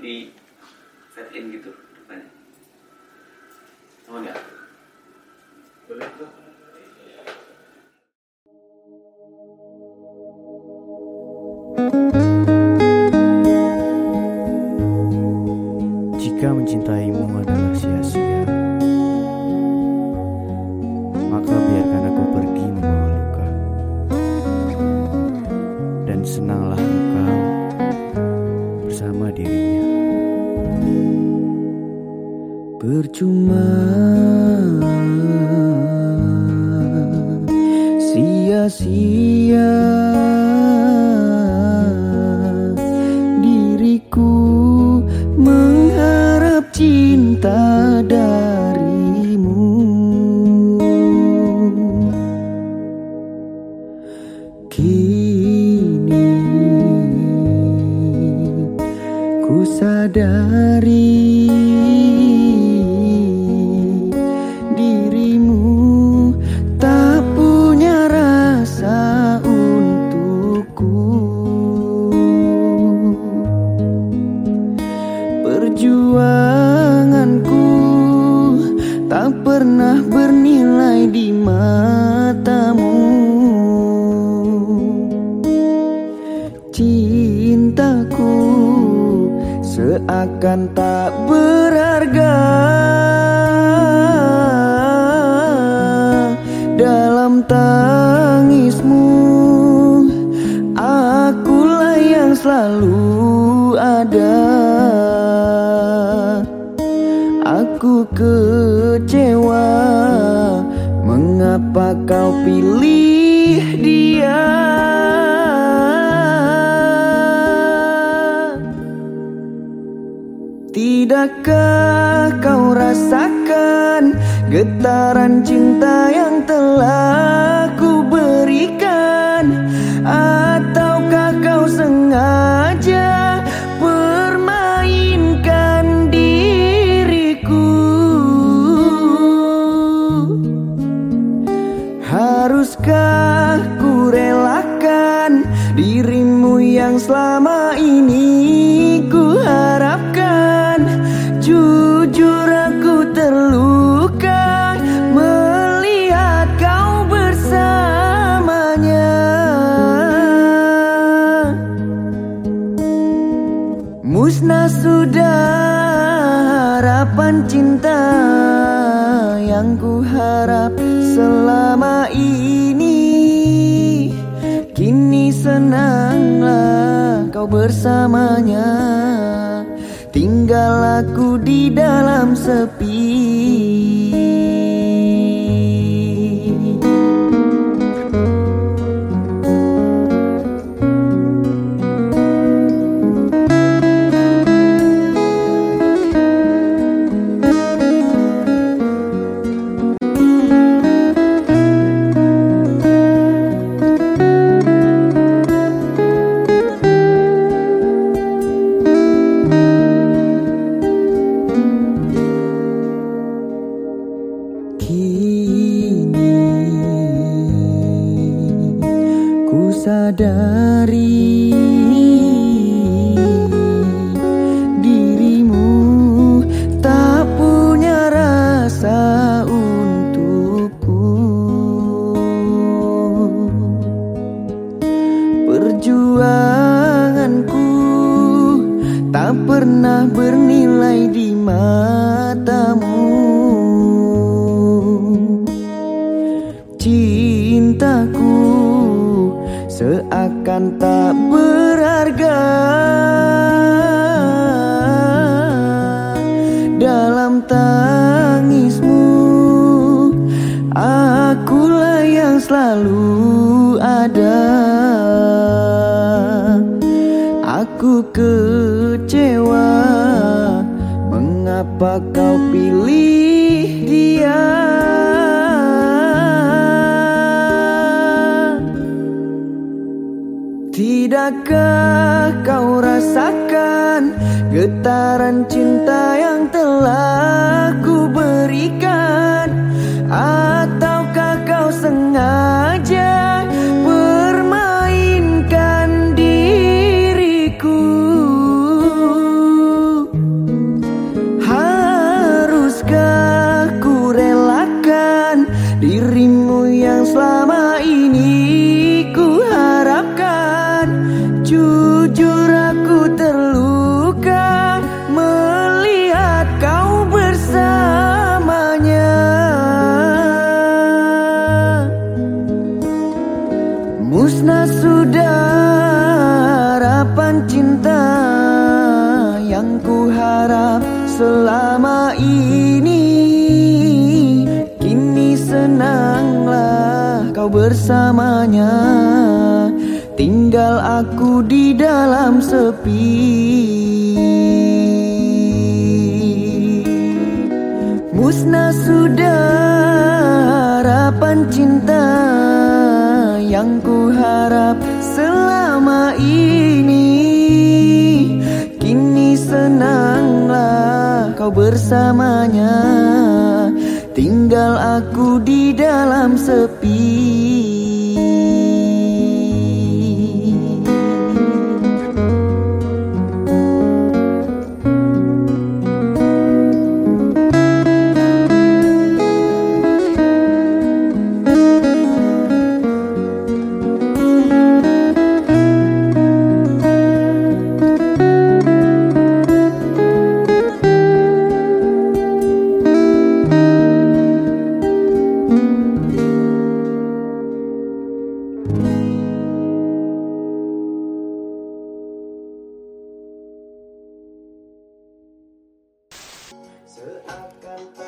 di set in gitu depannya. Mau nggak? Boleh tuh. Jika mencintaimu adalah sia-sia, maka biarkan aku pergi membawa luka. Dan senanglah engkau bersama dirinya. Percuma, sia-sia diriku mengharap cinta darimu. Kini ku sadari dirimu tak punya rasa untukku. Perjuanganku tak pernah bernilai di matamu. Cintaku seakan tak berharga dalam tangismu. Akulah yang selalu ada. Aku kecewa, mengapa kau pilih dia? Tidakkah kau rasakan getaran cinta yang telah ku berikan? Ataukah kau sengaja permainkan diriku? Haruskah ku relakan dirimu yang selama ini ku harapkan? Jujur aku terluka melihat kau bersamanya. Musnah sudah harapan cinta yang ku harap selama ini. Kini senanglah kau bersamanya, tinggal aku di dalam sepi. Sadari dirimu tak punya rasa untukku. Perjuanganku tak pernah bernilai di matamu. Cintaku seakan tak berharga dalam tangismu. Akulah yang selalu ada. Aku kecewa, mengapa kau pilih dia? Tidakkah kau rasakan getaran cinta yang telah ku berikan? Ataukah kau sengaja permainkan diriku? selama ini ku harapkan. Jujur aku terluka melihat kau bersamanya. Musnah sudah harapan cinta yang ku harap selama ini. Kini senanglah kau bersamanya, tinggal aku di dalam sepi. Musnah sudah harapan cinta yang ku harap selama ini. Kini senanglah kau bersamanya, tinggal aku di dalam sepi. Seakan